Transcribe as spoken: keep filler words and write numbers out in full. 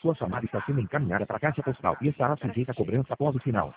Sua chamada está sendo encaminhada para a caixa postal e estará sujeita a cobrança após o sinal.